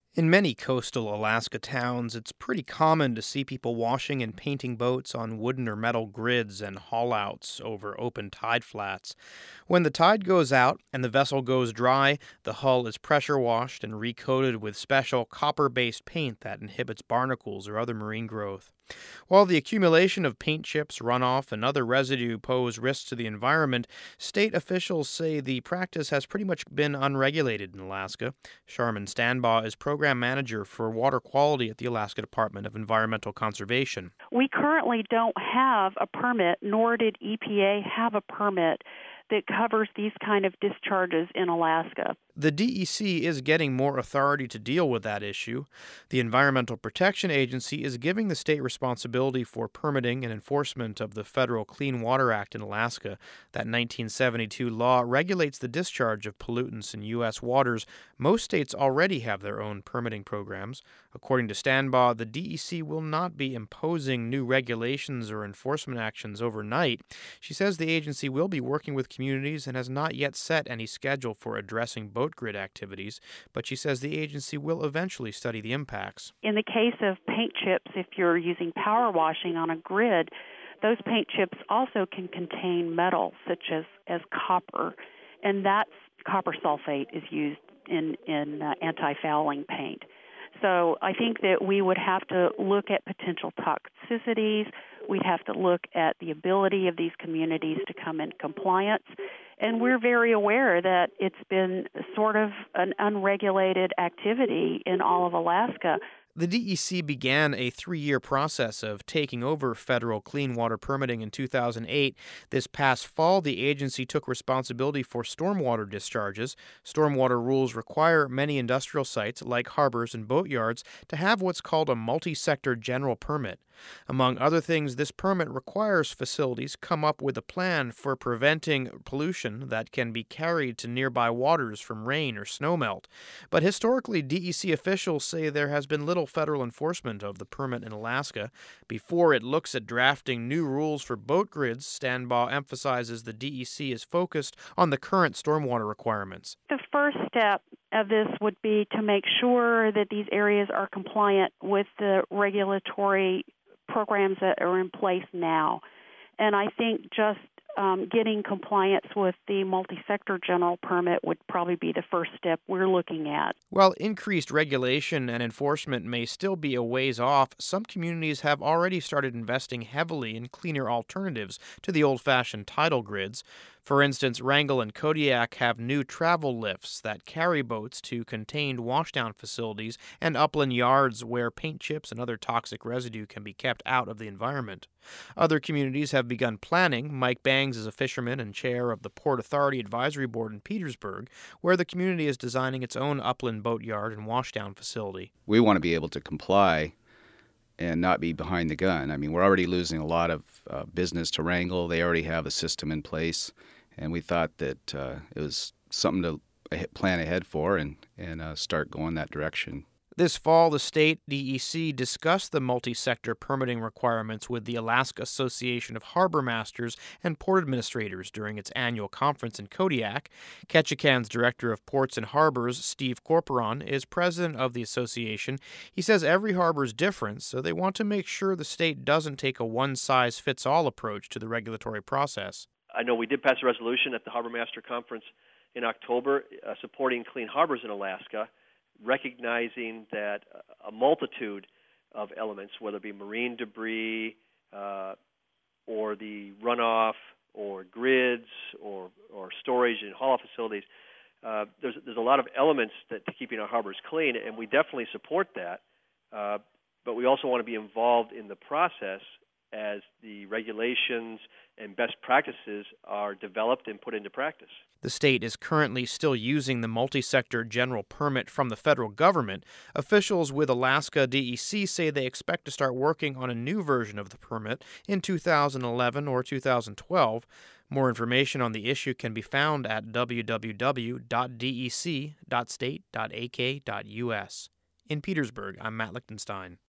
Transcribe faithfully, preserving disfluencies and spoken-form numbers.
In many coastal Alaska towns, it's pretty common to see people washing and painting boats on wooden or metal grids and haulouts over open tide flats. When the tide goes out and the vessel goes dry, the hull is pressure washed and recoated with special copper based paint that inhibits barnacles or other marine growth. While the accumulation of paint chips, runoff, and other residue pose risks to the environment, state officials say the practice has pretty much been unregulated in Alaska. Sharman Stanbaugh is program manager for water quality at the Alaska Department of Environmental Conservation. We currently don't have a permit, nor did E P A have a permit that covers these kind of discharges in Alaska. The D E C is getting more authority to deal with that issue. The Environmental Protection Agency is giving the state responsibility for permitting and enforcement of the Federal Clean Water Act in Alaska. That nineteen seventy-two law regulates the discharge of pollutants in U S waters. Most states already have their own permitting programs. According to Stanbaugh, the D E C will not be imposing new regulations or enforcement actions overnight. She says the agency will be working with communities and has not yet set any schedule for addressing boat grid activities, but she says the agency will eventually study the impacts. In the case of paint chips, if you're using power washing on a grid, those paint chips also can contain metals such as, as copper, and that's copper sulfate is used in, in uh, anti-fouling paint. So I think that we would have to look at potential toxicities. We'd have to look at the ability of these communities to come in compliance. And we're very aware that it's been sort of an unregulated activity in all of Alaska. The D E C began a three-year process of taking over federal clean water permitting in two thousand eight. This past fall, the agency took responsibility for stormwater discharges. Stormwater rules require many industrial sites, like harbors and boatyards, to have what's called a multi-sector general permit. Among other things, this permit requires facilities come up with a plan for preventing pollution that can be carried to nearby waters from rain or snowmelt. But historically, D E C officials say there has been little federal enforcement of the permit in Alaska. Before it looks at drafting new rules for boat grids, Stanbaugh emphasizes the D E C is focused on the current stormwater requirements. The first step of this would be to make sure that these areas are compliant with the regulatory programs that are in place now. And I think just um, getting compliance with the multi-sector general permit would probably be the first step we're looking at. While increased regulation and enforcement may still be a ways off, some communities have already started investing heavily in cleaner alternatives to the old-fashioned tidal grids. For instance, Wrangell and Kodiak have new travel lifts that carry boats to contained washdown facilities and upland yards where paint chips and other toxic residue can be kept out of the environment. Other communities have begun planning. Mike Bangs is a fisherman and chair of the Port Authority Advisory Board in Petersburg, where the community is designing its own upland boatyard and washdown facility. We want to be able to comply and not be behind the gun. I mean, we're already losing a lot of uh, business to Wrangell. They already have a system in place, and we thought that uh, it was something to plan ahead for and, and uh, start going that direction. This fall, the state D E C discussed the multi-sector permitting requirements with the Alaska Association of Harbor Masters and Port Administrators during its annual conference in Kodiak. Ketchikan's Director of Ports and Harbors, Steve Corporon, is president of the association. He says every harbor is different, so they want to make sure the state doesn't take a one-size-fits-all approach to the regulatory process. I know we did pass a resolution at the Harbor Master Conference in October uh, supporting clean harbors in Alaska, recognizing that a multitude of elements, whether it be marine debris uh, or the runoff or grids or, or storage and haul-off facilities, uh, there's, there's a lot of elements that to keeping our harbors clean, and we definitely support that. Uh, but we also want to be involved in the process as the regulations and best practices are developed and put into practice. The state is currently still using the multi-sector general permit from the federal government. Officials with Alaska D E C say they expect to start working on a new version of the permit in two thousand eleven or two thousand twelve. More information on the issue can be found at w w w dot d e c dot state dot a k dot u s. In Petersburg, I'm Matt Lichtenstein.